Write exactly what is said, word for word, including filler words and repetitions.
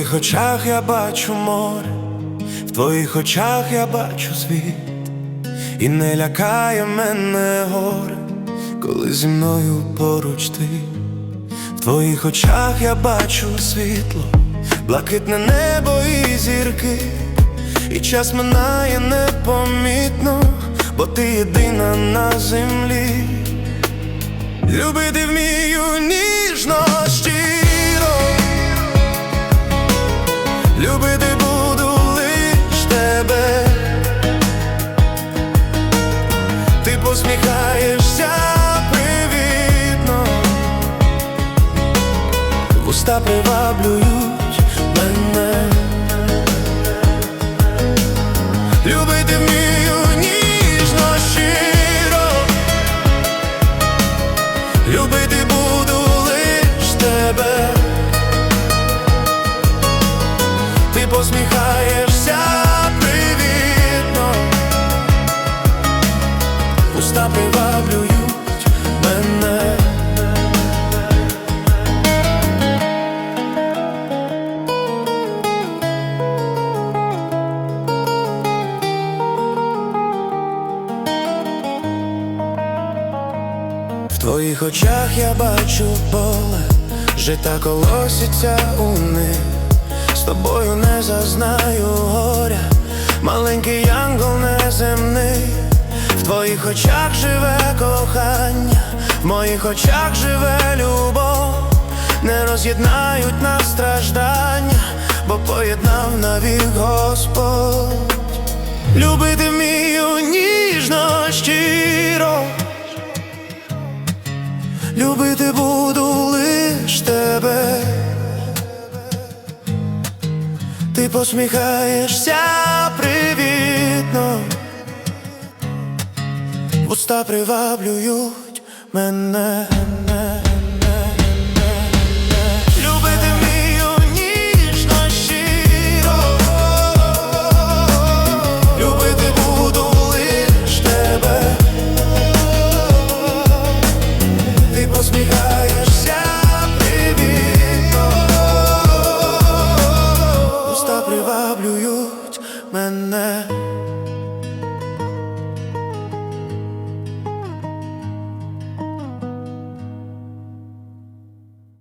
твоїх очах я бачу море, в твоїх очах я бачу світ, і не лякає мене горе, коли зі мною поруч ти. В твоїх очах я бачу світло, блакитне небо і зірки, і час минає непомітно, бо ти єдина на землі. Любити вмію ніжно, щиро, любити буду лиш тебе. Ти посміхаєшся привітно, вуста приваблюють мене. Любити вмію ніжно, щиро, любити буду лиш тебе. Ти посміхаєшся привітно, уста приваблюють мене. В твоїх очах я бачу поле, жита колоситься у них. З тобою не зазнаю горя, маленький янгол неземний. В твоїх очах живе кохання, в моїх очах живе любов. Не роз'єднають нас страждання, бо поєднав навік Господь. Любити вмію ніжно, щиро, любити буду лиш тебе. Ти посміхаєшся привітно, вуста приваблюють мене.